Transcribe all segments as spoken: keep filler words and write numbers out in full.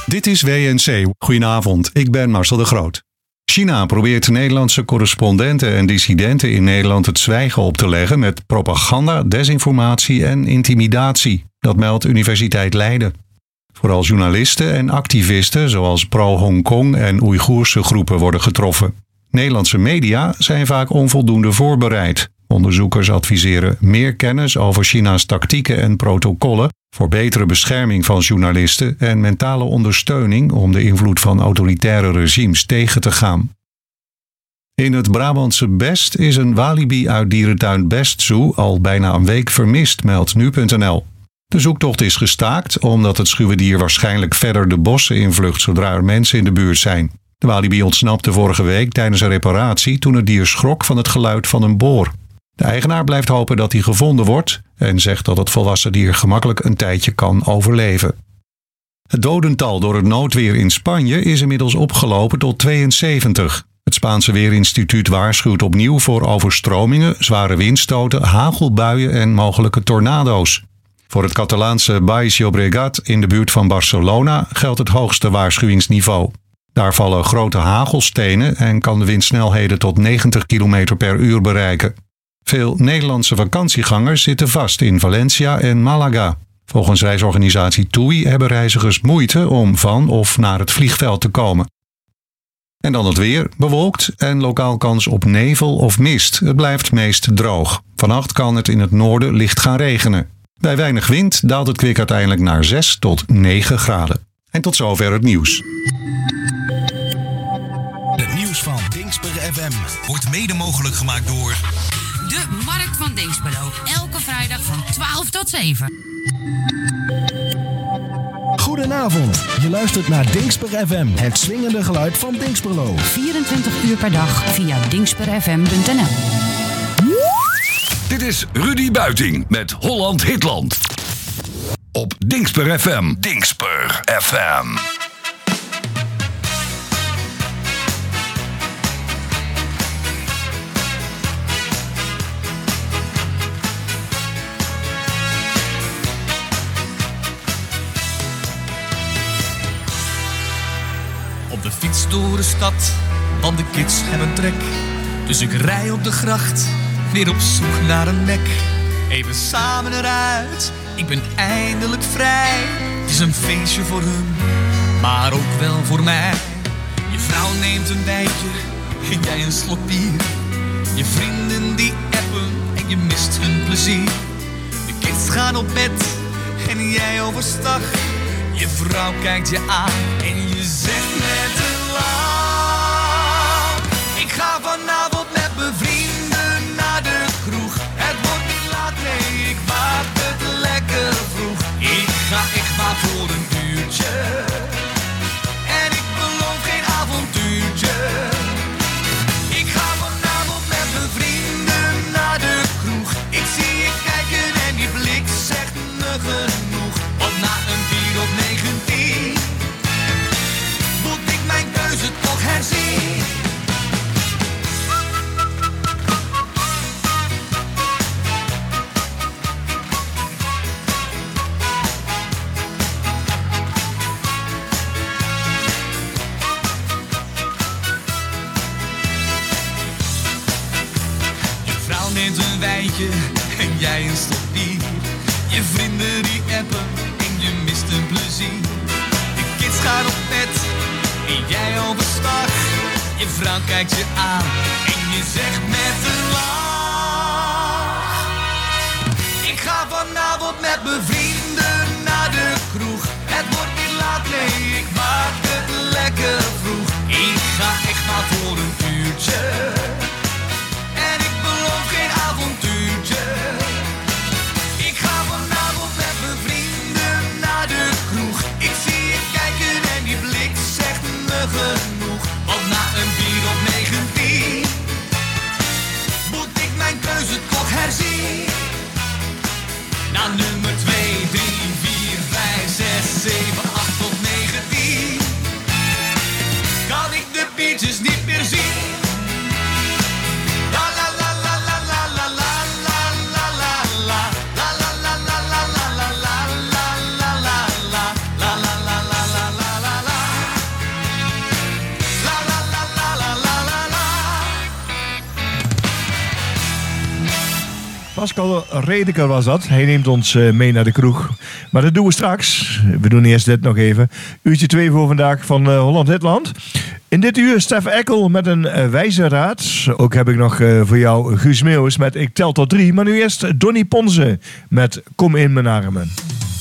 Dit is W N C. Goedenavond, ik ben Marcel de Groot. China probeert Nederlandse correspondenten en dissidenten in Nederland het zwijgen op te leggen met propaganda, desinformatie en intimidatie. Dat meldt Universiteit Leiden. Vooral journalisten en activisten zoals pro-Hongkong en Oeigoerse groepen worden getroffen. Nederlandse media zijn vaak onvoldoende voorbereid. Onderzoekers adviseren meer kennis over China's tactieken en protocollen voor betere bescherming van journalisten en mentale ondersteuning om de invloed van autoritaire regimes tegen te gaan. In het Brabantse Best is een walibi uit dierentuin Best Zoo al bijna een week vermist, meldt nu punt n l. De zoektocht is gestaakt omdat het schuwe dier waarschijnlijk verder de bossen invlucht zodra er mensen in de buurt zijn. De walibi ontsnapte vorige week tijdens een reparatie toen het dier schrok van het geluid van een boor. De eigenaar blijft hopen dat hij gevonden wordt en zegt dat het volwassen dier gemakkelijk een tijdje kan overleven. Het dodental door het noodweer in Spanje is inmiddels opgelopen tot tweeënzeventig. Het Spaanse Weerinstituut waarschuwt opnieuw voor overstromingen, zware windstoten, hagelbuien en mogelijke tornado's. Voor het Catalaanse Baix Llobregat in de buurt van Barcelona geldt het hoogste waarschuwingsniveau. Daar vallen grote hagelstenen en kan de windsnelheden tot negentig kilometer per uur bereiken. Veel Nederlandse vakantiegangers zitten vast in Valencia en Malaga. Volgens reisorganisatie TUI hebben reizigers moeite om van of naar het vliegveld te komen. En dan het weer, bewolkt en lokaal kans op nevel of mist. Het blijft meest droog. Vannacht kan het in het noorden licht gaan regenen. Bij weinig wind daalt het kwik uiteindelijk naar zes tot negen graden. En tot zover het nieuws. Het nieuws van Dingsper F M wordt mede mogelijk gemaakt door de Markt van Dinxperlo. Elke vrijdag van twaalf tot zeven. Goedenavond, je luistert naar Dingsper F M, het swingende geluid van Dinxperlo. vierentwintig uur per dag via dingsper f m punt n l. Dit is Rudy Buiting met Holland Hitland. Op Dingsper F M. Dingsper F M. Op de fiets door de stad, want de kids hebben trek. Dus ik rij op de gracht, weer op zoek naar een nek. Even samen eruit, ik ben eindelijk vrij. Het is een feestje voor hun, maar ook wel voor mij. Je vrouw neemt een wijntje en jij een slok bier. Je vrienden die appen en je mist hun plezier. De kids gaan op bed en jij overstag. Je vrouw kijkt je aan en je zegt met een lach: ik ga vanavond met mijn vrienden naar de kroeg. Het wordt niet laat, nee, ik maak het lekker vroeg. Ik ga echt maar voor een uurtje en ik beloof geen avontuurtje. Ik ga vanavond met mijn vrienden naar de kroeg. Ik zie je kijken en die blik zegt me genoeg. Want na een bier op negentien moet ik mijn keuze toch herzien. Je vrouw neemt een wijntje en jij een slok bier. Je vrienden die appen en je mist een plezier. De kids gaan op bed en jij overstag. Je vrouw kijkt je aan en je zegt met een lach: ik ga vanavond met mijn vrienden naar de kroeg. Het wordt niet laat, nee, ik maak het lekker vroeg. Ik ga echt maar voor een uurtje en ik beloof geen avontuurtje. Ik ga vanavond met mijn vrienden naar de kroeg. Ik zie je kijken en die blik zegt me genoeg. Want na een bier op negentien moet ik mijn keuze toch herzien. Na nummer twee Pascal Redeker was dat. Hij neemt ons uh, mee naar de kroeg. Maar dat doen we straks. We doen eerst dit nog even. Uurtje twee voor vandaag van uh, Holland-Hitland. In dit uur Stef Eckel met een uh, wijze raad. Ook heb ik nog uh, voor jou Guus Meeuwis met Ik tel tot drie. Maar nu eerst Donnie Ponze met Kom in mijn armen.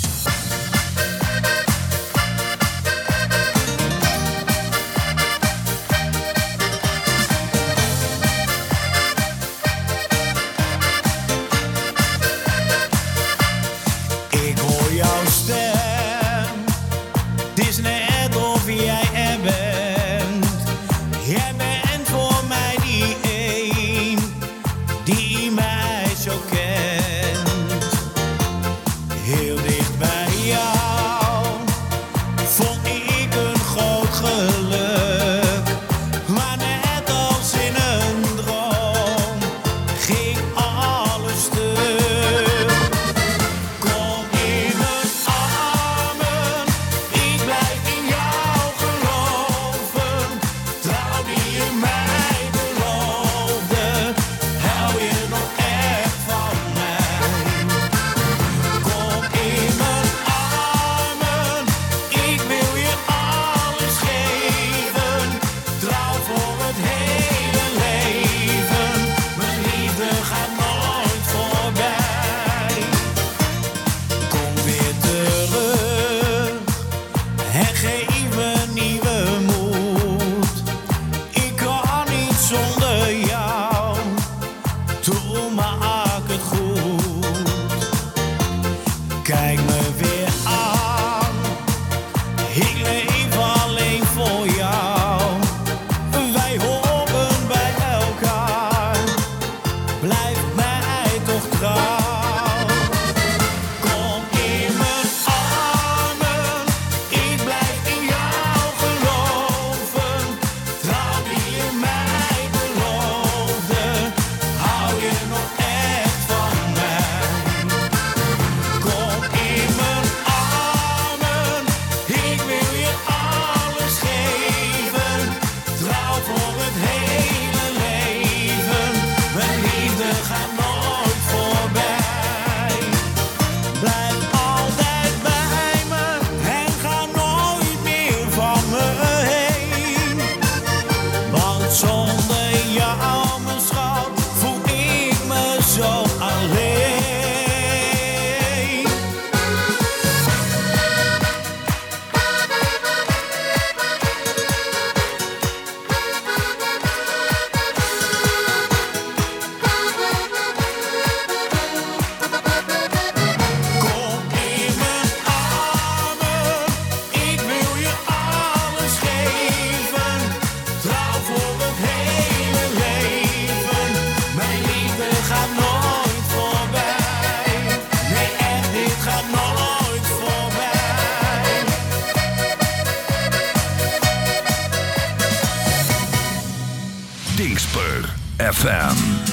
Dingsper F M.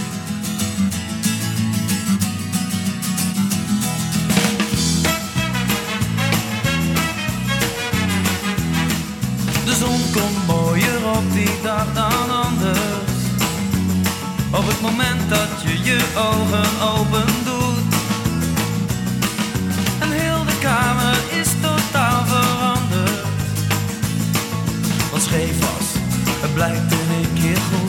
De zon komt mooier op die dag dan anders. Op het moment dat je je ogen open doet. En heel de kamer is totaal veranderd. Wat scheef was, het blijkt in één keer goed.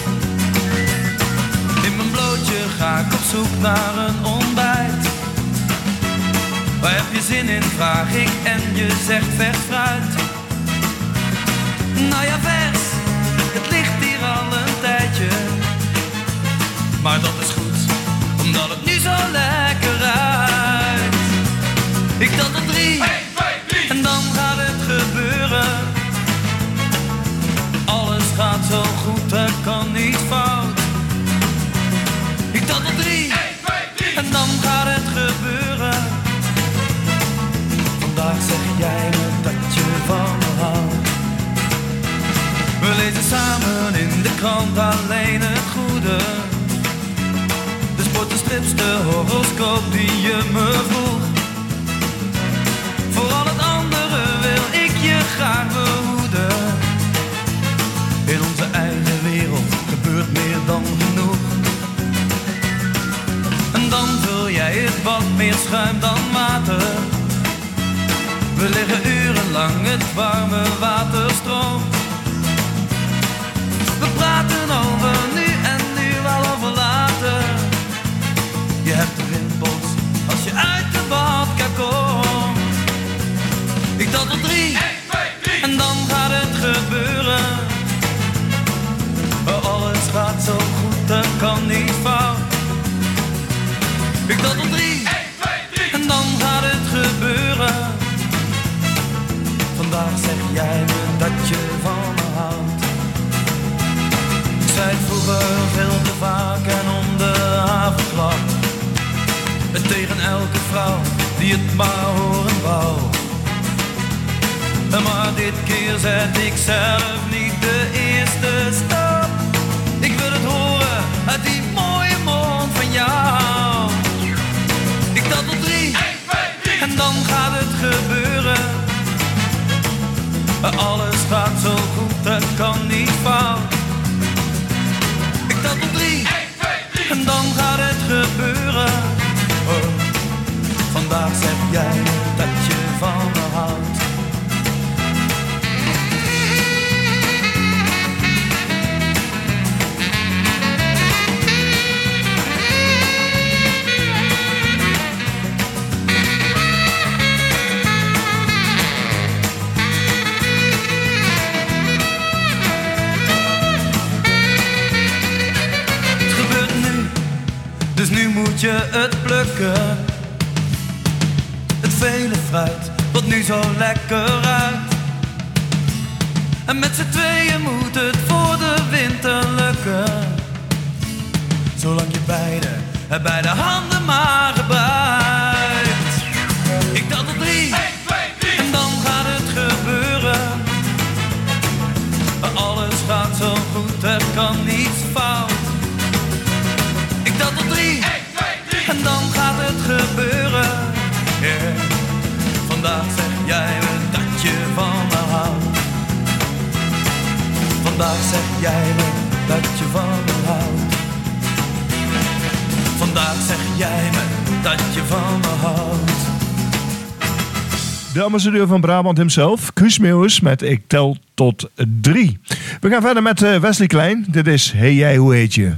In mijn blootje ga ik op zoek naar een ontbijt. Waar heb je zin in, vraag ik en je zegt vers fruit. Nou ja, vers, het ligt hier al een tijdje. Maar dat is goed, omdat het nu zo lekker ruikt. Ik tel tot drie, een, twee, drie, en dan gaat het gebeuren. Alles gaat zo goed, er kan niet fout. Ik tel tot drie, een, twee, drie, en dan gaat het gebeuren. Vandaag zeg jij me dat je van me houdt. We lezen samen in de krant alleen het goede. De sport, de strips, de horoscoop die je me vroeg. Voor al het andere wil ik je graag behoeden. In onze eigen wereld gebeurt meer dan genoeg. En schuim dan water. We liggen urenlang, het warme water stroomt. We praten over nu en nu wel over later. Je hebt de rimpels als je uit de badkamer komt. Ik tel tot drie, één, twee, drie. En dan gaat het gebeuren. Alles gaat zo goed, dat kan niet fout. Ik tel tot drie, één, twee, drie. En dan gaat het gebeuren. Vandaag zeg jij me dat je van me houdt. Ik zei het vroeger veel te vaak en om de havenklap. En tegen elke vrouw die het maar horen wou. Maar dit keer zet ik zelf niet de eerste stap. Ik wil het horen uit die mooie mond van jou. Ik tel tot drie, één, twee, drie. En dan gaat het gebeuren. Alles gaat zo goed, dat kan niet fout. Ik tel tot drie, één, twee, drie. En dan gaat het gebeuren. Oh, vandaag zeg jij dat je van me houdt. Dus nu moet je het plukken. Het vele fruit, wat nu zo lekker ruikt. En met z'n tweeën moet het voor de winter lukken. Zolang je beide, beide handen maar gebruikt. Ik tel tot drie, één, twee, drie. En dan gaat het gebeuren. Alles gaat zo goed, er kan niets fout. Ik tel tot drie, één, twee, drie. En dan gaat het gebeuren. Yeah. Vandaag zeg jij me dat je van me houdt. Vandaag zeg jij me dat je van me houdt. Vandaag zeg jij me dat je van me houdt. De ambassadeur van Brabant himself, Guus Meeuwis met Ik tel tot drie. We gaan verder met Wesley Klein. Dit is Hey jij, hoe heet je?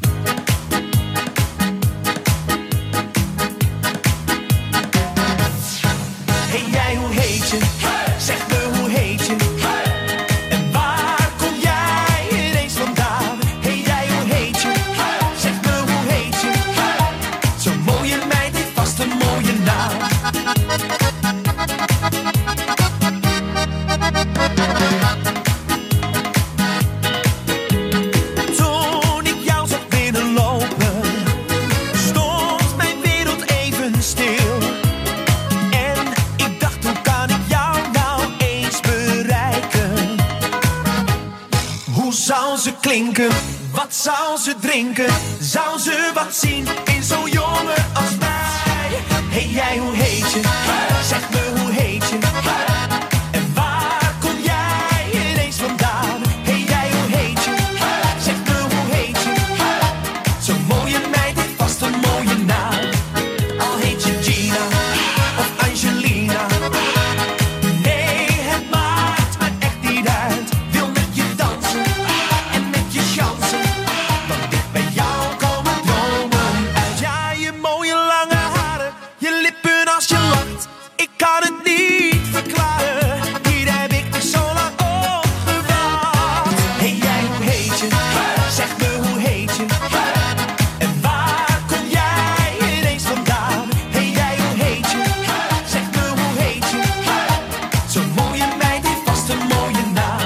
Wat zou ze drinken? Zou ze wat zien in zo'n jongen als mij? Hey jij, hoe heet je? Zeg me, hoe heet je? En waar kom jij ineens vandaan? Hey jij, hoe heet je? Zeg me, hoe heet je? Zo'n mooie meid heeft vast een mooie naam. Al heet je Gina of Angelina. Nee, het maakt me echt niet uit. Wil met je dansen en met je chansen. Want dicht bij jou komen dromen uit. Ja, je mooie lange haren, je lippen als je lacht. Ik kan het niet verklaren. Hier heb ik er zo lang op gewacht. Hey jij, hoe heet je? Zeg me, hoe heet je? En waar kom jij ineens vandaan? Hey jij, hoe heet je? Zeg me, hoe heet je? Zo'n mooie meid heeft vast een mooie naam.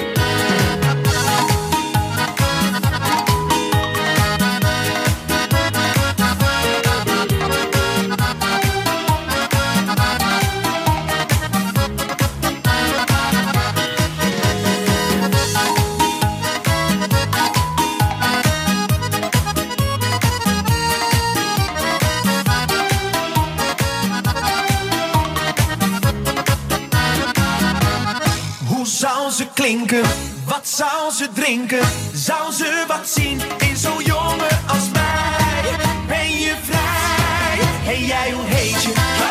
Hoe zou ze klinken? Wat zou ze drinken? Zou ze wat zien in zo'n jongen als mij? Ben je vrij? Hey jij, hoe heet je?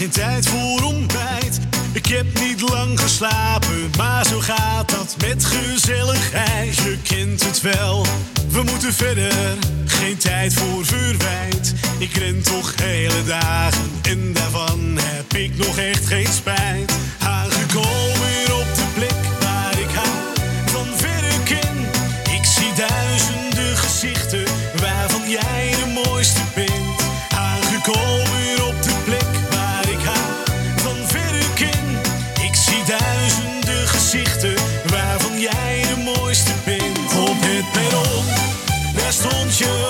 geen tijd voor ontbijt. Ik heb niet lang geslapen, maar zo gaat dat met gezelligheid. Je kent het wel, we moeten verder, geen tijd voor verwijt. Ik ren toch hele dagen en daarvan heb ik nog echt geen spijt. Aangekomen op de plek waar ik hou van verre ken. Ik zie duizenden gezichten waarvan jij de mooiste bent. Aangekomen op de plek waar ik hou van verre ken. Ik zie duizenden gezichten waarvan jij de mooiste bent. Op het perron, daar stond je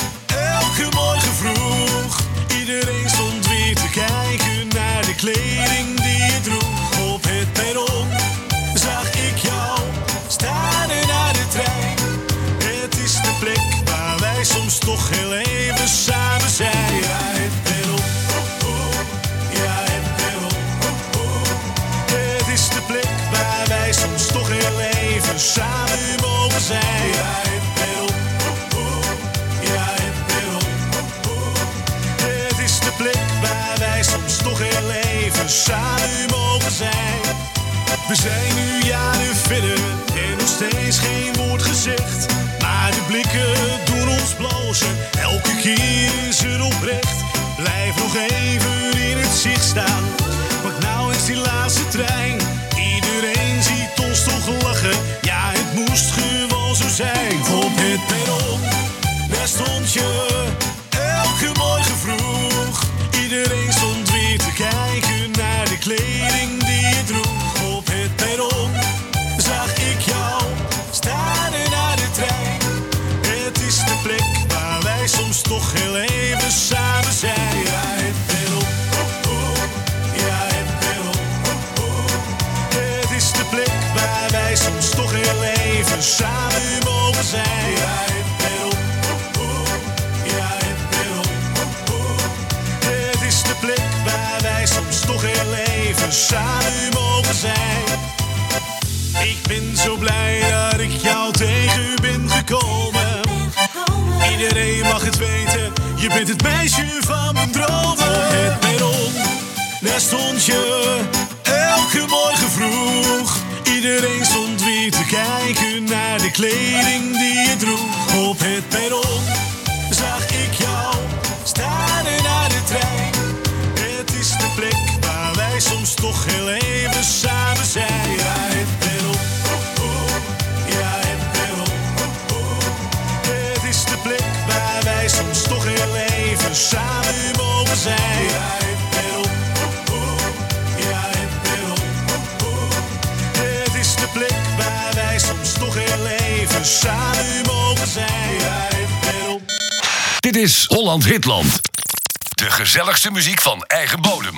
elke morgen vroeg. Iedereen stond weer te kijken naar de kleding die je droeg. Op het perron zag ik jou staan en naar de trein. Het is de plek waar wij soms toch heel even samen zijn. Ja, het perron, oh, oh. Ja, het perron, oh, oh. Het is de plek waar wij soms toch heel even samen mogen zijn. Ja, het perron, oh, oh. Ja, het perron, oh, oh. Het is de plek waar wij soms toch heel even samen mogen zijn. We zijn nu jaren verder en nog steeds geen woord gezegd. Maar de blikken doen ons blozen, elke keer is er oprecht. Blijf nog even in het zicht staan, pak nou eens die laatste trein. Iedereen ziet ons toch lachen, ja het moest gewoon zo zijn. Op het perron, daar stond je elke morgen vroeg. Iedereen stond weer te kijken naar de kleding die je droeg. Op het perron zag ik jou staan en naar de trein. Het is de plek waar wij soms toch heel even samen zijn. Ja, het perron, oh, oh. Ja, het perron, oh, oh. Het is de plek waar wij soms toch heel even samen mogen zijn. Ja, het perron, oh, oh. Ja, het perron, oh, oh. Het is de plek waar wij soms toch heel even samen mogen zijn. Ik ben zo blij dat ik jou tegen ben gekomen. Iedereen mag het weten, je bent het meisje van mijn dromen. Op het perron, daar stond je elke morgen vroeg. Iedereen stond weer te kijken naar de kleding die je droeg. Op het perron zag ik jou staan en naar de trein. Het is de plek waar wij soms toch heel even samen zijn. Ja, het perron, oh, oh. Ja, het perron, oh, oh. Het is de plek waar wij soms toch heel even samen mogen zijn. Ja, het perron, oh, oh. Ja, het perron, oh, oh. Het is de plek waar wij soms toch heel even samen mogen zijn. Ja, het perron. Dit is Holland Hitland. De gezelligste muziek van eigen bodem.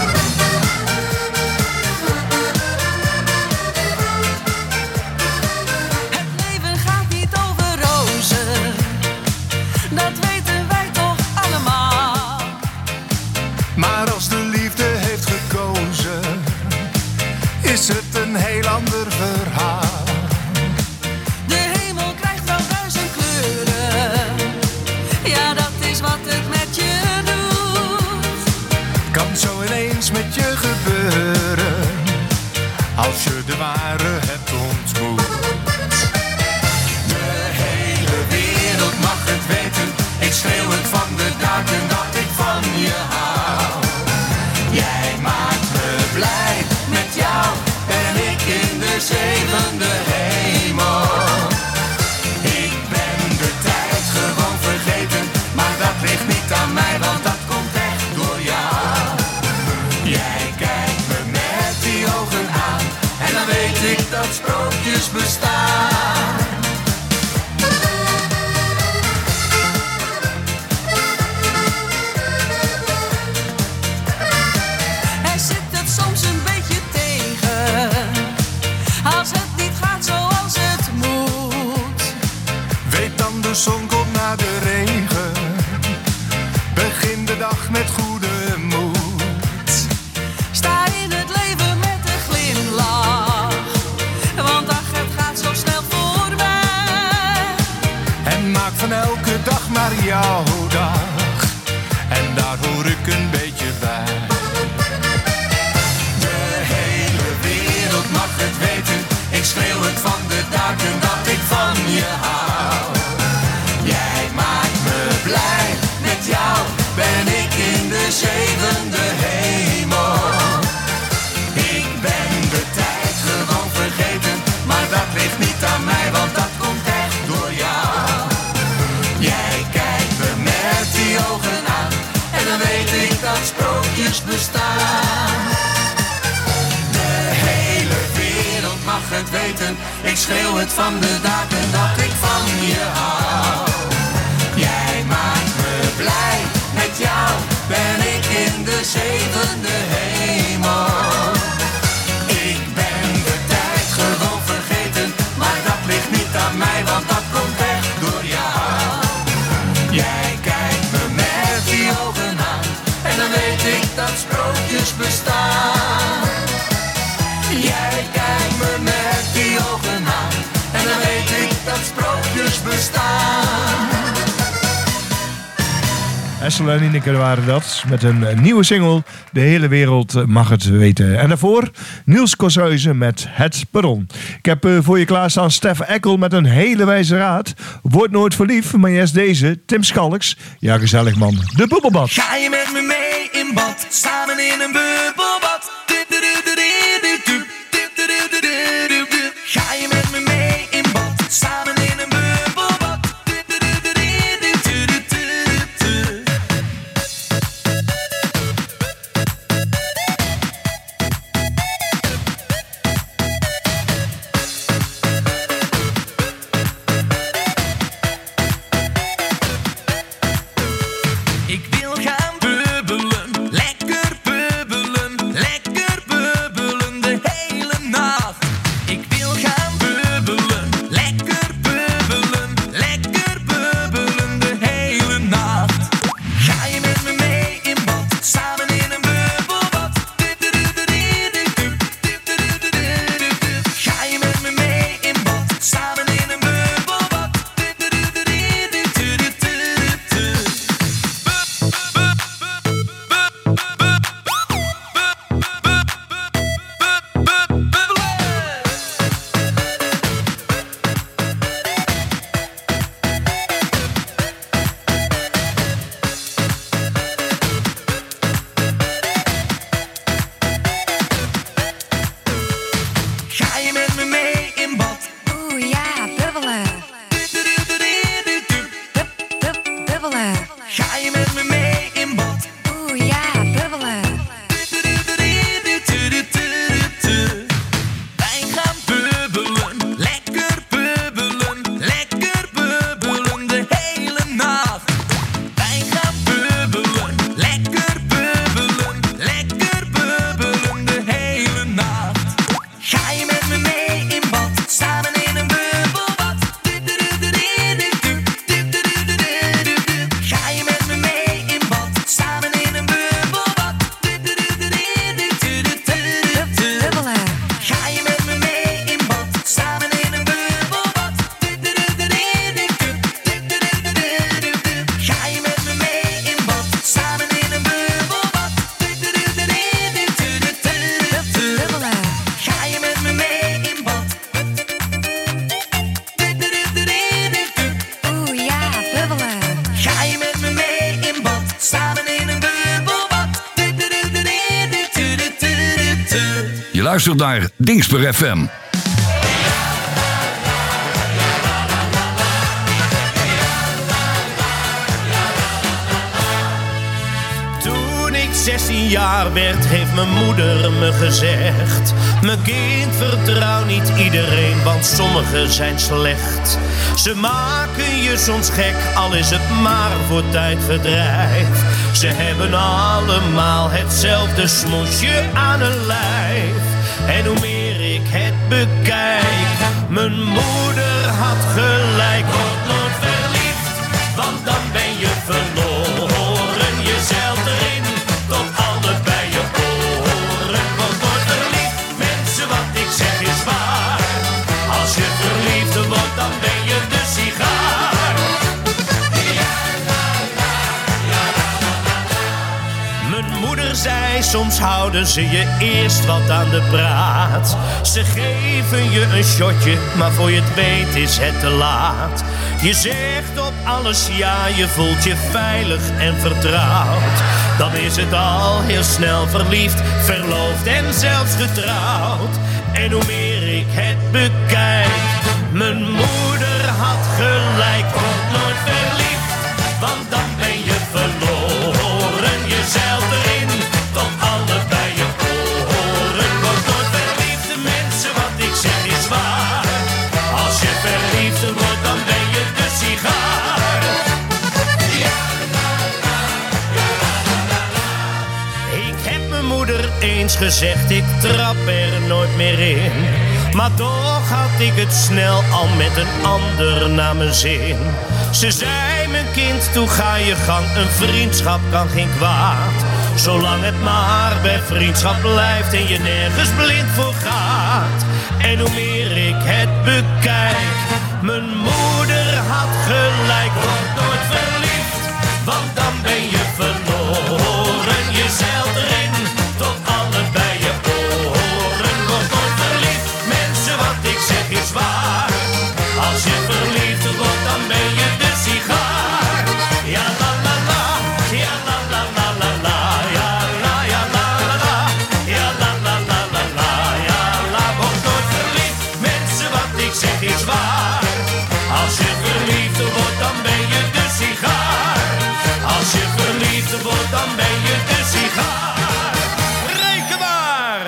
Het leven gaat niet over rozen, dat weten wij toch allemaal. Maar als de liefde heeft gekozen, is het een heel ander verhaal. De hemel krijgt wel duizend kleuren, ja dat is wat het met je doet. Kan zo ineens met je gebeuren, als je de ware hebt ontmoet. De hele wereld mag het weten, ik schreeuw het van de daken dat ik van je hou. Jij maakt me blij, met jou ben ik in de zevende hemel. Ik ben de tijd gewoon vergeten, maar dat ligt niet aan mij, want dat komt echt door jou. Jij kijkt me met die ogen aan, en dan weet ik dat sprookjes bestaan. Er zit het soms een beetje tegen, als het niet gaat zoals het moet. Weet dan, de zon komt na de regen, begin de dag met goede moed. Sta in het leven met een glimlach, want ach, het gaat zo snel voorbij. En maak van elke dag maar jouw dag, en daar hoor ik een beetje bij. het weten. Ik schreeuw het van de daken dat ik van je hou. Jij maakt me blij, met jou ben ik in de zevende hemel. Ik ben de tijd gewoon vergeten, maar dat ligt niet aan mij, want dat komt echt door jou. Jij kijkt me met die ogen aan, en dan weet ik dat sprookjes bestaan. Jij kijkt me met die ogen aan, en dan weet ik dat sprookjes bestaan. Essel en Ineke waren dat, met een nieuwe single, De hele wereld mag het weten. En daarvoor Niels Korshuizen met Het Perron. Ik heb uh, voor je klaarstaan Stef Eckel met een hele wijze raad. Word nooit verliefd, maar eerst deze, Tim Schalks. Ja, gezellig man, de bubbelbad. Ga je met me mee in bad, samen in een bubbelbad. Ga je met me mee in bad, samen in een bubbelbad. Ik wil gaan bubbelen, lekker bubbelen, lekker bubbelen de hele nacht. Ik wil gaan bubbelen, lekker bubbelen, lekker bubbelen de hele nacht. Ga je met me mee in bad, samen in een bubbelbad. Ga je met me mee in bad, samen in een bubbelbad. Ga je met me mee in bad? Oeh ja, bubbelen. Bub, bub, bubbelen. Ga je met me mee in bad? Oeh ja, bubbelen. Wij gaan bubbelen, lekker bubbelen, lekker bubbelen de hele nacht. Wij gaan bubbelen, lekker bubbelen, lekker bubbelen de hele nacht. Ga je met me mee in bad, samen in een bubbelbad. Ga je met me mee in bad, samen in een bubbelbad. Bubbelen. Ga je met me mee in bad, samen in een bubbelbad. Ga je met me mee in bad, samen in een bubbelbad. Bubbelen. Ga je met me mee in bad? Oeh ja, bubbelen. Ga je met me mee in bad, samen in een bubbelbad? Je luistert naar Dingsper F M. Toen ik zestien jaar werd, heeft mijn moeder me gezegd: mijn kind, vertrouw niet iedereen, want sommigen zijn slecht. Ze maken je soms gek, al is het maar voor tijdverdrijf. Ze hebben allemaal hetzelfde smoesje aan hun lijf. En hoe meer ik het bekijk, mijn moeder had gelijk. Word nooit verliefd, want dan ben je verloren. Jezelf erin, tot allebei je oren. Word nooit verliefd, mensen, wat ik zeg is waar. Als je verliefd wordt, dan ben je de sigaar. Mijn moeder zei, soms houden ze je eerst wat aan de praat. Ze geven je een shotje, maar voor je het weet is het te laat. Je zegt op alles ja, je voelt je veilig en vertrouwd. Dan is het al heel snel verliefd, verloofd en zelfs getrouwd. En hoe meer ik het bekijk, mijn moeder had gelijk. Word nooit verliefd, want dan ben je verloren. Jezelf erin, tot allebei je oren. Word nooit verliefd, de mensen, wat ik zeg is waar. eens gezegd, ik trap er nooit meer in. Maar toch had ik het snel al met een ander naar mijn zin. Ze zei, mijn kind, toe ga je gang, een vriendschap kan geen kwaad. Zolang het maar bij vriendschap blijft en je nergens blind voor gaat. En hoe meer ik het bekijk, mijn moeder had gelijk. Word nooit verliefd, want dan ben je verloren. Je zeilt erin, tot allebei je oren. Word nooit verliefd, mensen, wat ik zeg is waar. Als je verliefd wordt, dan ben je de sigaar. Ja la la la, ja la la la la la. Ja la ja la la la, ja la la la la la. Ja la, word nooit verliefd, mensen, wat ik zeg is waar. Als je verliefd wordt, dan ben je de sigaar. Als je verliefd wordt, dan ben je de sigaar. Reken maar!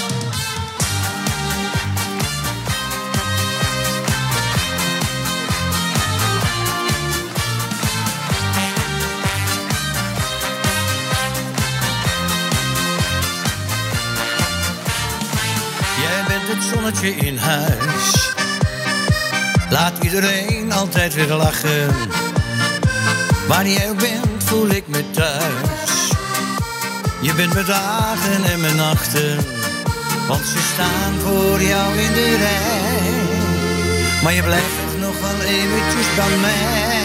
Jij bent het zonnetje in huis. Laat iedereen altijd weer lachen. Waar jij ook bent, voel ik me thuis. Je bent mijn dagen en mijn nachten, want ze staan voor jou in de rij. Maar je blijft toch nog wel eventjes bij mij.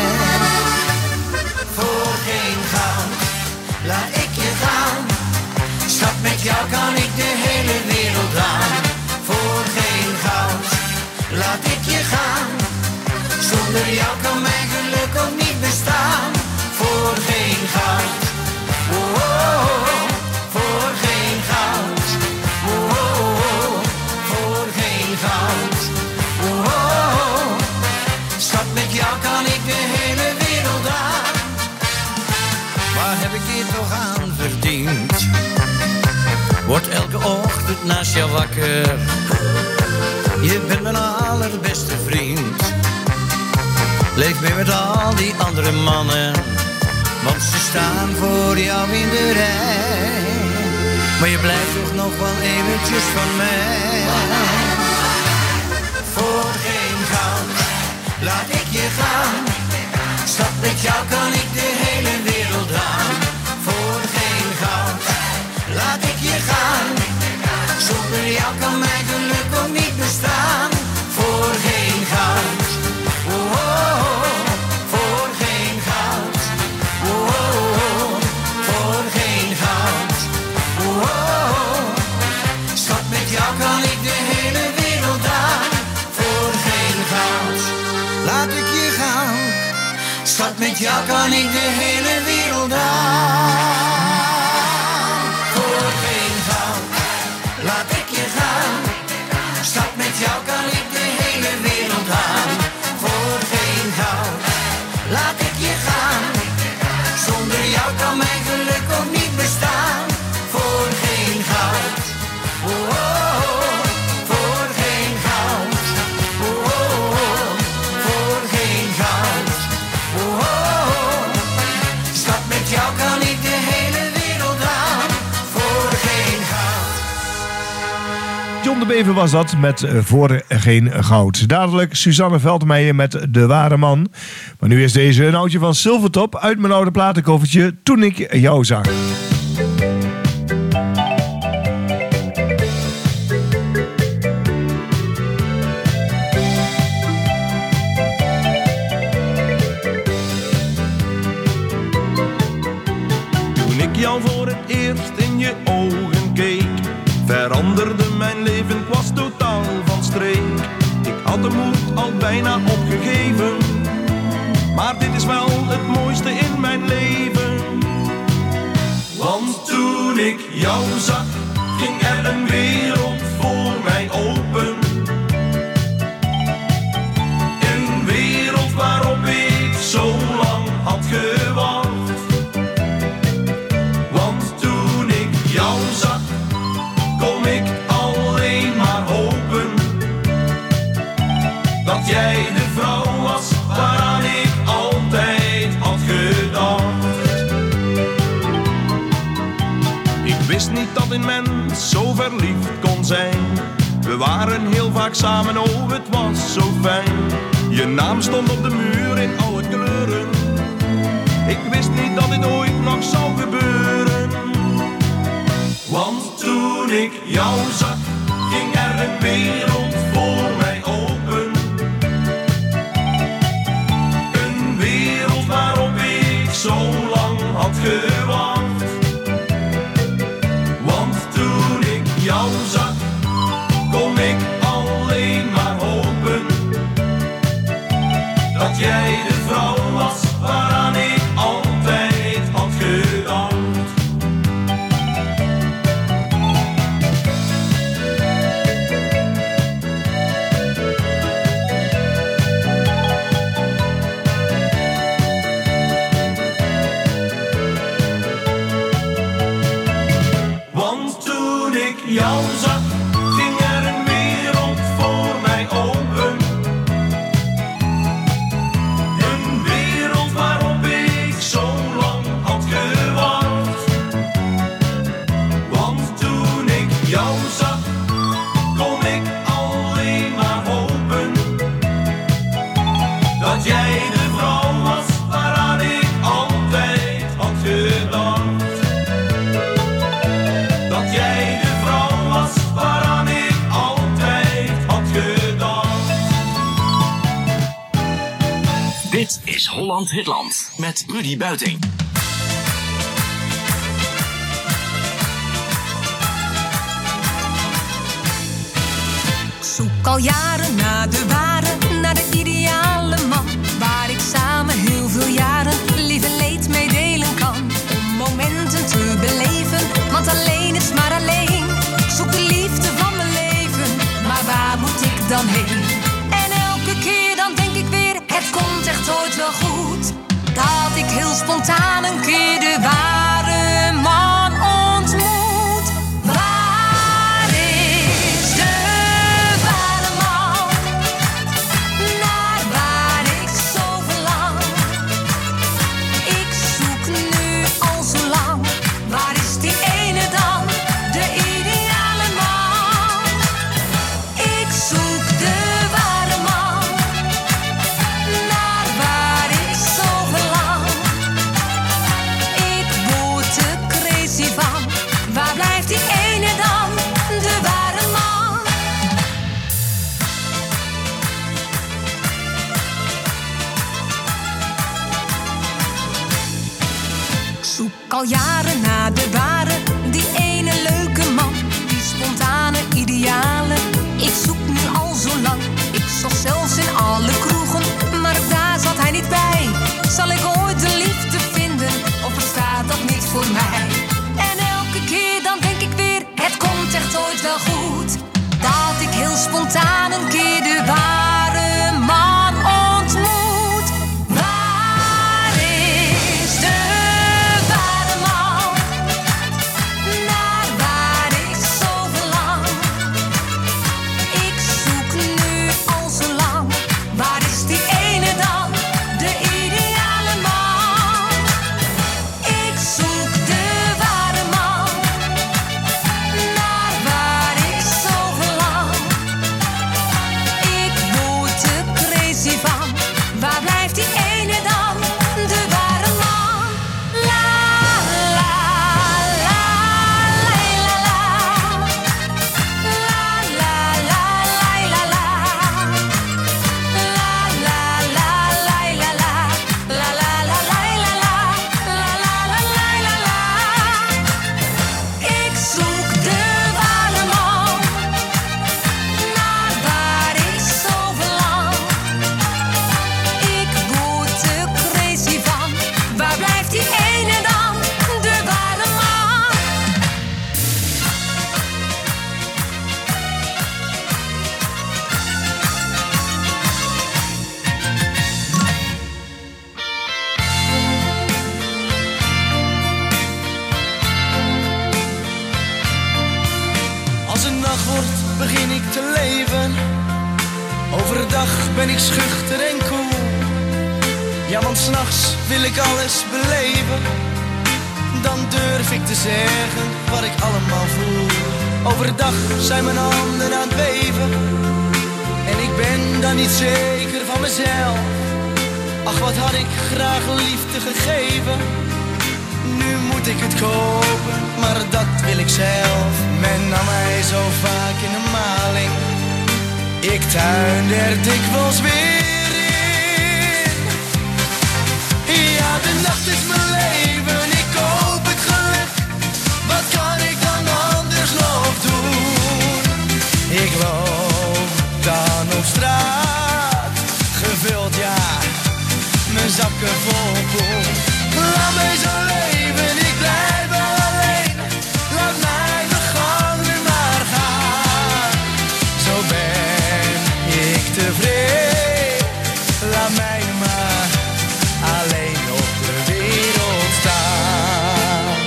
Voor geen goud laat ik je gaan. Schat, met jou kan ik de hele wereld aan. Voor geen goud laat ik je gaan. Zonder jou kan mijn geluk ook niet bestaan. Voor geen goud, oh, oh, oh. Voor geen goud, oh, oh, oh. Voor geen goud, oh, oh, oh. Schat, met jou kan ik de hele wereld aan. Waar heb ik dit toch aan verdiend? Word elke ochtend naast jou wakker. Je bent mijn allerbeste vriend. Leef mee met al die andere mannen, want ze staan voor jou in de rij. Maar je blijft toch nog wel eventjes van mij. Voor geen goud laat ik je gaan. Schat, met jou kan ik de hele wereld aan. Voor geen goud laat ik je gaan. Zonder jou kan mijn geluk ook niet bestaan. Voor geen goud, oh, oh, oh. Voor geen goud, oh, oh, oh. Voor geen goud, oh, oh, oh. Schat, met jou kan ik de hele wereld aan. Voor geen goud laat ik je gaan. Schat, met jou kan ik de hele wereld aan. Voor geen goud laat ik je gaan. Schat, met jou kan ik de hele wereld aan. Voor geen goud laat ik je gaan. Zonder jou kan mijn geluk ook niet bestaan. Voor geen goud, oh, oh, oh. Voor geen goud, oh, oh, oh. Voor geen goud, oh, oh, oh. Schat, met jou kan ik de hele wereld aan. Voor geen goud. John de Bever was dat met uh, Voor geen goud. Dadelijk Suzanne Veldmeijer met De Ware Man. Maar nu is deze een oudje van Silvertop uit mijn oude platenkoffertje Toen ik jou zag. Toen ik jou voor het eerst in je ogen keek, veranderde mijn leven, ik was totaal van streek. Ik had de moed al bijna opgegeven, maar dit is wel het mooiste in mijn leven. Want toen ik jou zag, ging er een wereld voor mij open. Een wereld waarop ik zo lang had gewacht. Want toen ik jou zag, kon ik alleen maar hopen dat jij de vrouw was waaraan ik altijd had gedacht. Ik wist niet dat een mens zo verliefd kon zijn. We waren heel vaak samen, oh het was zo fijn. Je naam stond op de muur in alle kleuren. Ik wist niet dat dit ooit nog zou gebeuren. Want toen ik jou zag, ging er een wereld voor mij open. Een wereld waarop ik zo lang had gewacht. Want toen ik jou zag, kon ik alleen maar hopen dat jij de vrouw was waaraan ik altijd had gedacht. Want toen ik jou zag, ging er een wereld voor mij open. Een wereld waarop ik zo lang had gewacht. Want toen ik jou zag, kon ik alleen maar hopen dat jij de vrouw was waaraan ik altijd had gedacht. Dat jij de vrouw was waaraan ik altijd had gedacht. Dit is Holland Hitland met Rudy Buiting. Zoek al jaren naar de ware, naar de ideale man, waar ik samen heel veel jaren lief en leed mee delen kan. Om momenten te beleven, want alleen is maar alleen. Zoek de liefde van mijn leven, maar waar moet ik dan heen? En elke keer dan denk ik weer, het komt echt ooit wel goed. Dat ik heel spontaan een keer de ware man ontmoet. Waar is de ware man? Naar waar ik zo verlang. Ik zoek nu al zo lang. Waar is die ene dan? De ideale man. Ik zoek de ware man. Naar waar ik zo verlang. Ik word er crazy van. Waar blijft die ene dan? De ware man. Ik zoek al jaren naar de ware, die ene leuke man, die spontane ideale. Ik zoek nu al zo lang. Ik zocht zelfs in alle kroegen, maar ook daar zat hij niet bij. Zal ik ooit de liefde vinden, of bestaat dat niet voor mij? En elke keer dan denk ik weer, het komt echt ooit wel goed. Dat ik heel spontaan een keer de ware man ontmoet. Waar is de ware man? Naar waar ik zo verlang. Ik zoek nu al zo lang. Waar is die ene dan? De ideale man. Ik zoek de ware man. Naar waar ik zo verlang. Ik word er crazy van. Waar blijft die ene dan? De ware man. La la la la la la. La la la la la la. La la la la la la. La la la la la la. La la la la la la. Ik zoek de ware man. Naar waar ik zo verlang. Ik word er crazy van. Waar blijft die ene dan? De ware man. Als het nacht wordt, begin ik te leven. Overdag ben ik schuchter en koel. Ja, want s'nachts wil ik alles beleven. dan durf ik te zeggen wat ik allemaal voel. Overdag zijn mijn handen aan het beven en ik ben dan niet zeker van mezelf. Ach, wat had ik graag liefde gegeven. Nu moet ik het kopen, maar dat wil ik zelf. Men nam mij zo vaak in de maling. Ik tuin er dikwijls weer in. Ja, de nacht is mijn leven, ik koop het geluk. Wat kan ik dan anders nog doen? Ik loop dan op straat, gevuld, ja, mijn zakken vol poen. Laat mij zo leven, ik blijf wel alleen. Laat mij mijn gang nu maar gaan. Zo ben ik tevreden. Laat mij maar alleen op de wereld staan.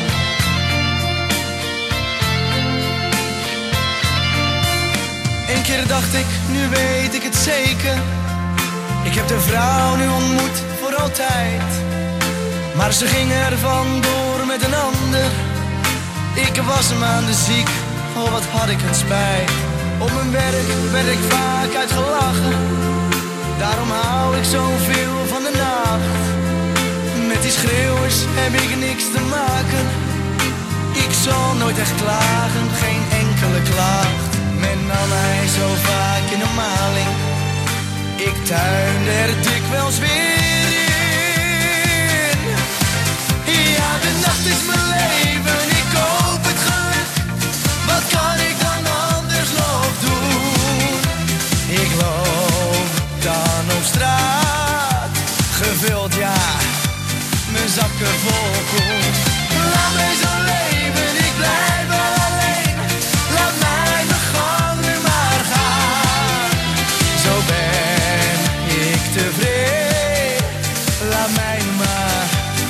Eén keer dacht ik, nu weet ik het zeker. Ik heb de vrouw nu ontmoet voor altijd. Maar ze ging er vandoor met een ander. Ik was maanden ziek, oh wat had ik een spijt. Op mijn werk werd ik vaak uitgelachen. Daarom hou ik zoveel van de nacht. Met die schreeuwers heb ik niks te maken. Ik zal nooit echt klagen, geen enkele klacht. Men nam mij zo vaak in de maling. Ik tuinde er dikwijls weer in. Ja, de nacht is mijn leven, ik koop het geluk. Wat kan ik dan anders nog doen? Ik loop dan op straat, gevuld, ja, mijn zakken vol poen. Laat mij zo leven, ik blijf wel alleen. Laat mij mijn gang nu maar gaan. Zo ben ik tevreden, laat mij maar.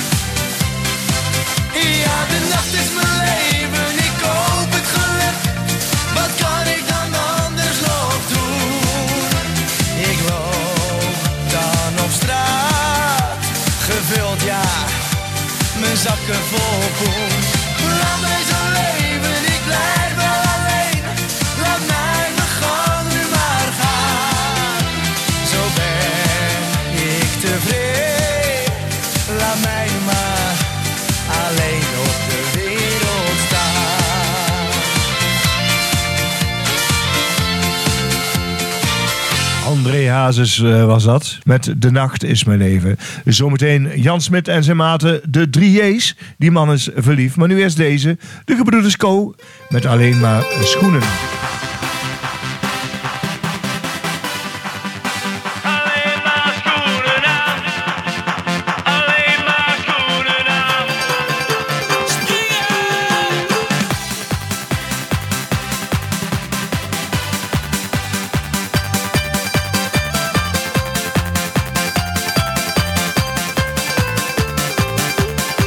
Ja, de nacht is mijn leven, ik koop het geluk. Wat kan ik dan anders nog doen? Ik loop dan op straat, gevuld, ja, mijn zakken vol poen. Laat mij zo leven, ik blijf wel alleen. Laat mij mijn gang nu maar gaan. Zo ben ik tevreden, laat mij maar alleen op de wereld staan. André Hazes uh, was dat, met De Nacht is mijn leven. Zometeen Jan Smit en zijn maten, de drie J's. Die man is verliefd, maar nu eerst deze, de gebroeders Co. met Alleen maar schoenen.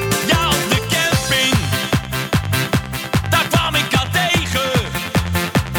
Ja, op de camping, daar kwam ik haar tegen.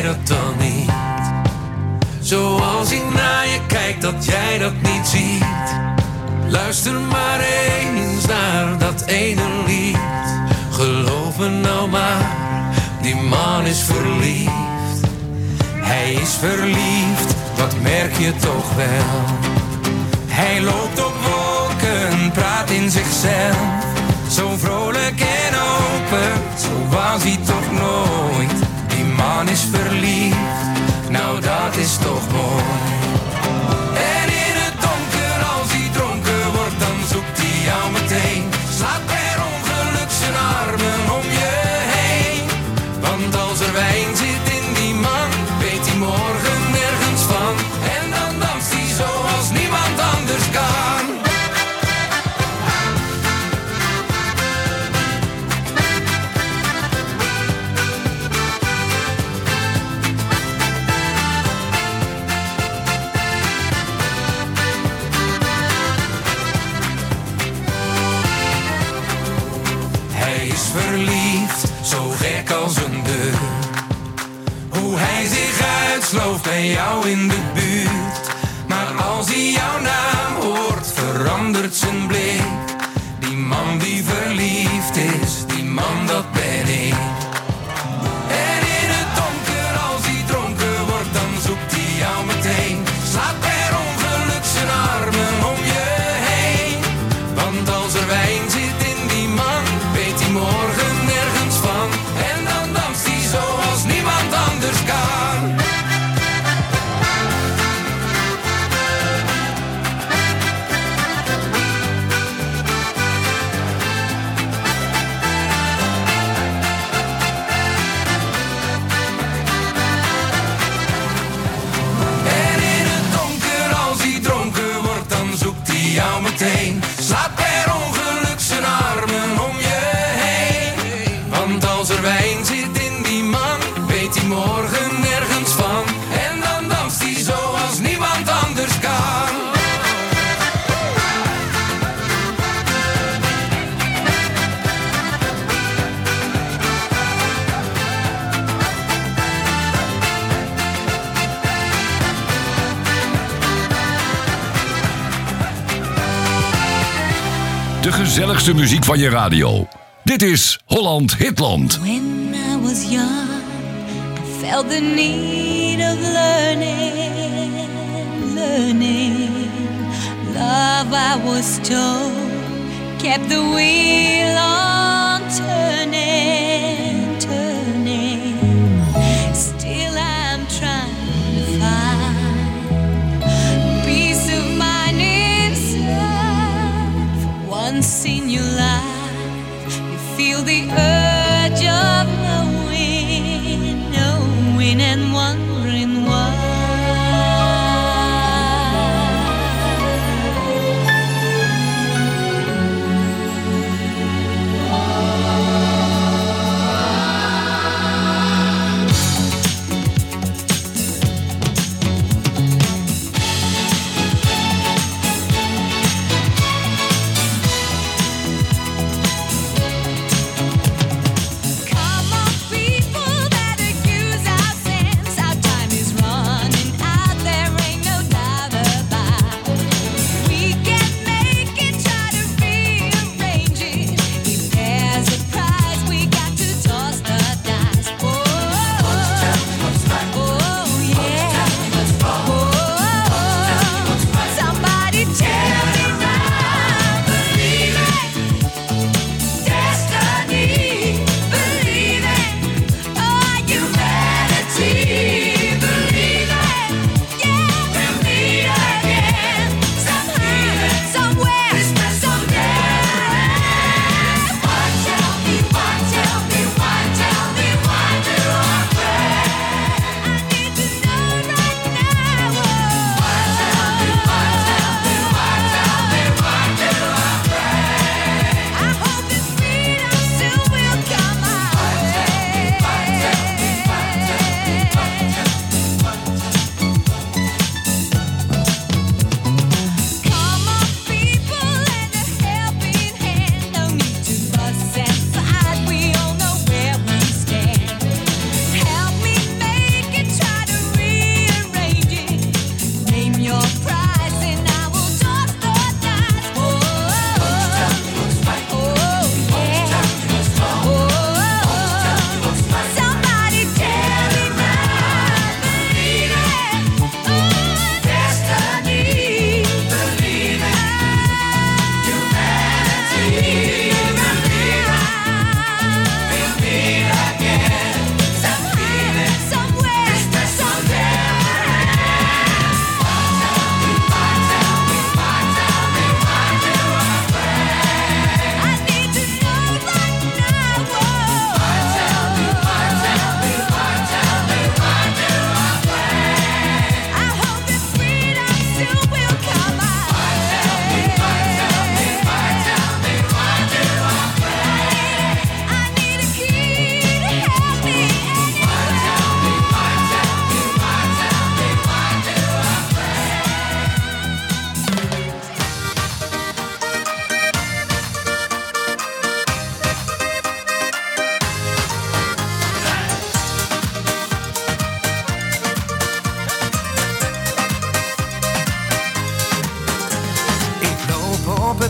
dat dan niet? Zoals ik naar je kijk, dat jij dat niet ziet. Luister maar eens naar dat ene lied. Geloof me nou maar, die man is verliefd. Hij is verliefd, dat merk je toch wel. Hij loopt op wolken, praat in zichzelf. Zo vrolijk en open, zo was hij toch nooit. Die man is verliefd, nou dat is toch mooi. En in het donker, als hij dronken wordt, dan zoekt hij jou meteen. Slaat per ongeluk zijn armen om je heen. Want als er wijn zit in die man, weet hij morgen nergens van. En dan danst hij zoals niemand anders kan. Verliefd, zo gek als een deur. Hoe hij zich uitslooft bij jou in de buurt. Maar als hij jouw naam hoort, verandert zijn blik. Die man die verliefd is, die man dat ben ik. En in het donker, als hij dronken wordt, dan zoekt hij jou meteen. Slaat per ongeluk zijn armen om je heen. Want als er wijn zit in die man, weet hij morgen nergens van. En dan danst hij zoals niemand anders kan. En in het donker, als hij dronken wordt, dan zoekt hij jou meteen. Slaat per ongeluk zijn armen om je heen. Want als er wijn zit in die man, weet hij morgen nergens van. En dan danst hij zoals niemand anders kan. De gezelligste muziek van je radio. Dit is Holland Hitland. When I was young, I felt the need of learning, learning. Love, I was told, kept the wheel on turning, turning. Still I'm trying to find peace of mind inside. For once in your life, you feel the urge of knowing, knowing and wondering why. Come on, people that accuse our sense. Our time is run.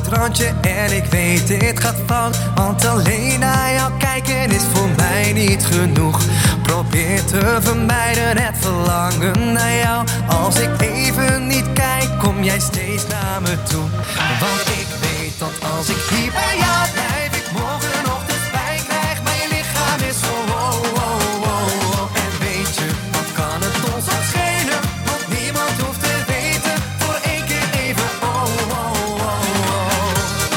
strandje en ik weet dit gaat fout. Want alleen naar jou kijken is voor mij niet genoeg. Probeer te vermijden het verlangen naar jou. Als ik even niet kijk, kom jij steeds naar me toe. Want ik weet dat als ik hier bij jou blijf, ik morgenochtend spijt krijg. Maar je lichaam is zo wow, wow, wow, wow. En weet je, wat kan het ons ook schelen? Want niemand hoeft te weten, voor één keer even oh, oh, oh, oh.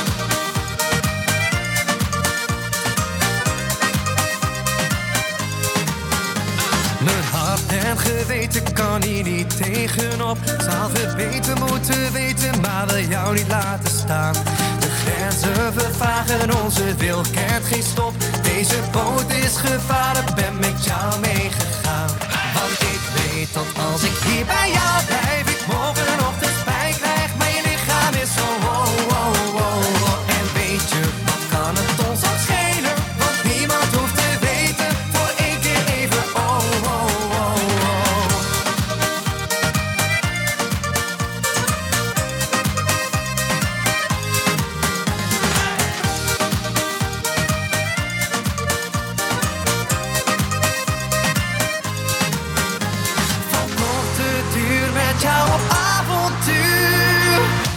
Mijn hart en geweten kan hier niet tegenop. Zal beter moeten weten, maar wil jou niet laten staan. De grenzen vervagen, onze wil kent geen stop. Deze boot is gevaren, ben met jou meegegaan. Want ik weet dat als ik hier bij jou blijf, ik morgenochtend spijt krijg. Maar je lichaam is zo wow, wow, wow, wow. En weet je, wat kan het ons ook schelen? Want niemand hoeft te weten, voor één keer even oh, oh, oh, oh. Van korte duur met jou op avontuur.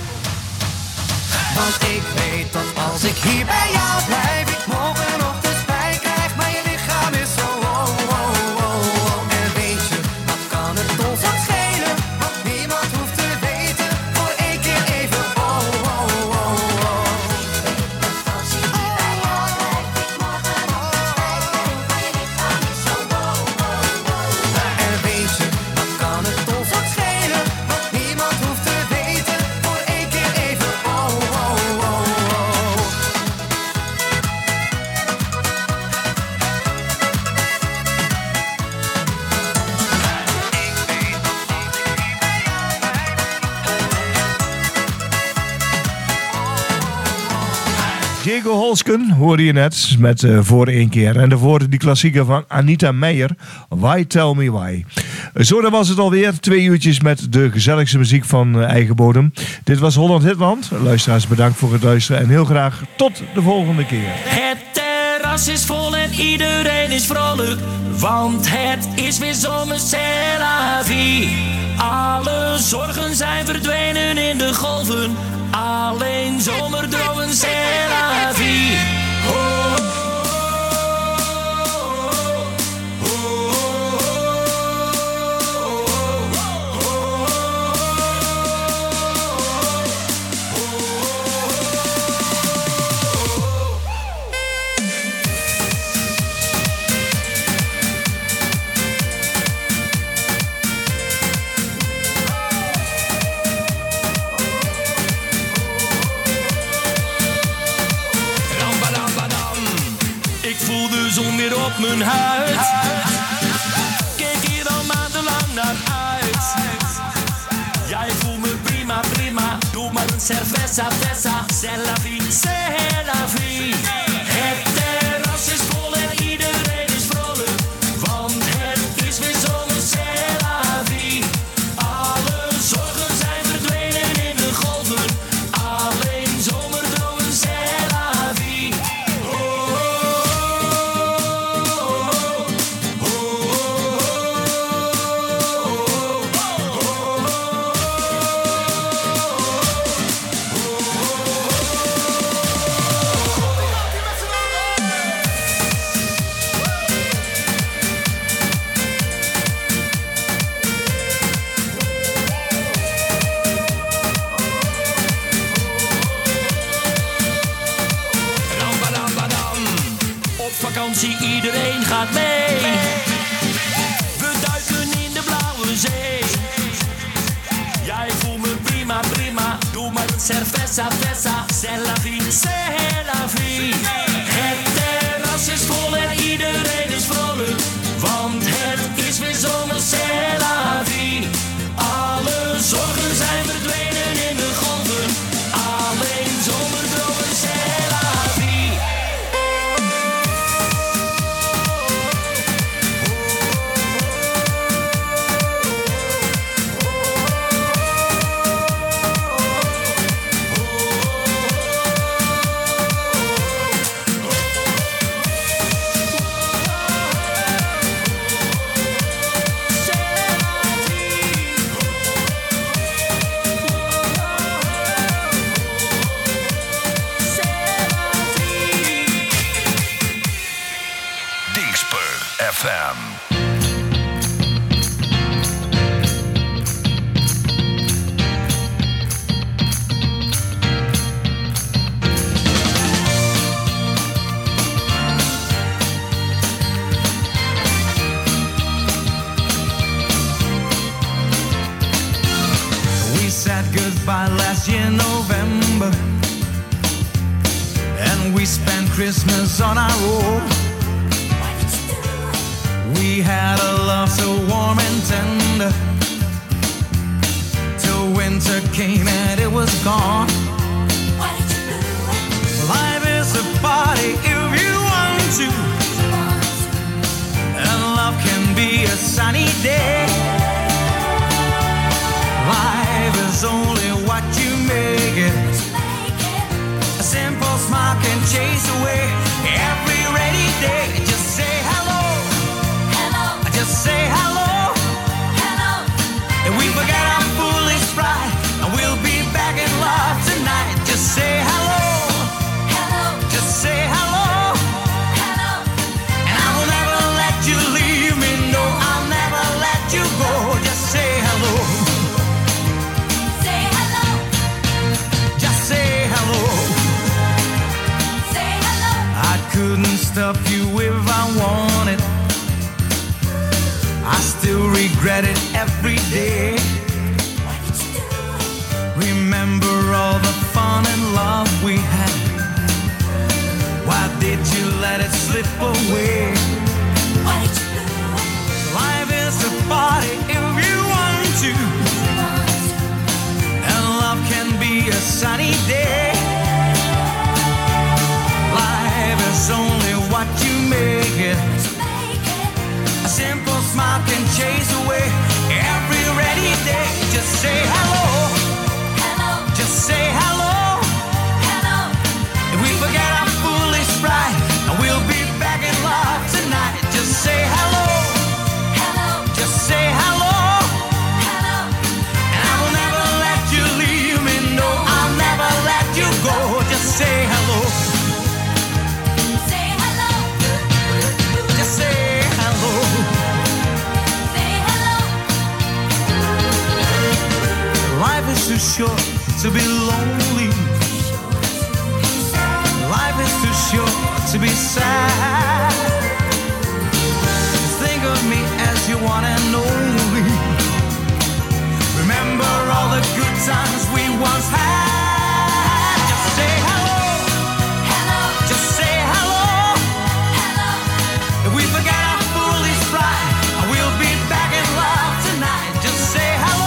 Want ik weet dat als ik hier bij jou blijf, ik morgenochtend spijt krijg. Maar je lichaam is zo wow, wow, wow, wow. En weet je, wat kan het ons ook schelen? Want niemand hoeft te weten, voor één keer even oh, oh, oh, oh. Als ik hier bij jou blijf, ik morgenochtend spijt krijg. Maar je lichaam is zo wow, wow, wow. En weet je, wat kan het ons ook schelen? Want niemand hoeft te weten, voor één keer even oh, oh, oh, oh. Diego Holsken hoorde je net met uh, Voor één keer. En daarvoor die klassieker van Anita Meijer, Why Tell Me Why. Zo, dan was het alweer. Twee uurtjes met de gezelligste muziek van uh, eigen bodem. Dit was Holland Hitland. Luisteraars, bedankt voor het luisteren. En heel graag tot de volgende keer. Het terras is vol en iedereen is vrolijk, want het is weer zomer, c'est la vie. Alle zorgen zijn verdwenen in de golven, alleen zomerdromen, c'est la vie. Oh. Op mijn huid. Kijk hier al maandenlang naar uit. Jij voelt me prima, prima. Doe maar een cerveza, vesa. C'est la vie, c'est la vie. Het terras is vol en iedereen is vrolijk, want het is weer zomer, c'est la vie. Alle zorgen zijn verdwenen in de golven, alleen zomerdromen, c'est la vie. Iedereen gaat mee. We duiken in de blauwe zee. Jij voelt me prima, prima. Doe maar een cerveza, vesa. C'est la vie, c'est la vie. Het terras is vol en iedereen is vrolijk, want het is weer zomer, c'est la vie. Alle zorgen zijn verdwenen in de golven, alleen zomerdromen, c'est la vie. goodbye last year November, and we spent Christmas on our own. We had a love so warm and tender, till winter came and it was gone. Life is a party if you want to, and love can be a sunny day. Life is only what you make it. A simple smile can chase away every rainy day. Just say hello, hello. Just say hello, hello. And we forget our foolish pride, and we'll be back in love tonight. Just say hello, hello. Just say hello, hello. And I will never let you leave me. No, I'll never let you go. Just say hello. Couldn't stop you if I wanted. I still regret it every day. Remember all the fun and love we had. Why did you let it slip away? Why did you do it? Life is a party if you want to, and love can be a sunny day. It's only what you make it. A simple smile can chase away every rainy day. Just say hello, hello. Just say hello, hello. If we forget our foolish pride, and we'll be back in love tonight. Just say hello, hello. Just say hello, hello. And I will never let you leave me. No, I'll never let you go. Just say hello. Life is too short to be lonely. Life is too short to be sad. Just think of me as your one and only. Remember all the good times we once had. Just say hello, hello. Just say hello, hello. If we forget our foolish pride, we'll be back in love tonight. Just say hello.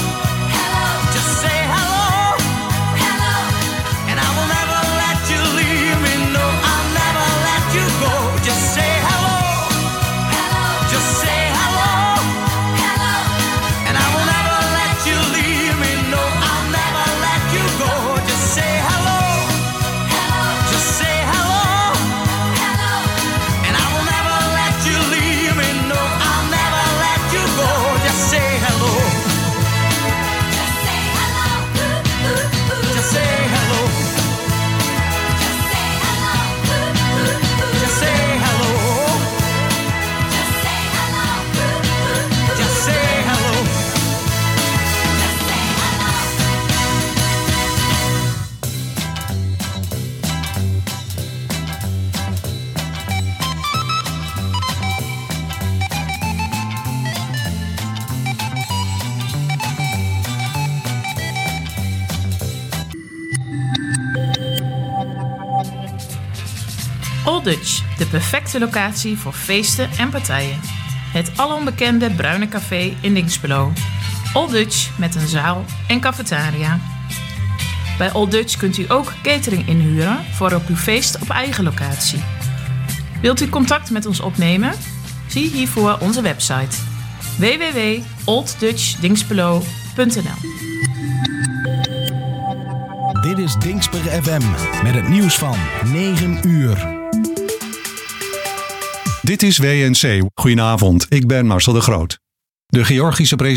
Old Dutch, de perfecte locatie voor feesten en partijen. Het alombekende bruine café in Dinxperlo. Old Dutch met een zaal en cafetaria. Bij Old Dutch kunt u ook catering inhuren voor op uw feest op eigen locatie. Wilt u contact met ons opnemen? Zie hiervoor onze website w w w punt old dutch dinxperlo punt n l. Dit is Dinxper F M met het nieuws van negen uur. Dit is W N C. Goedenavond, ik ben Marcel de Groot. De Georgische president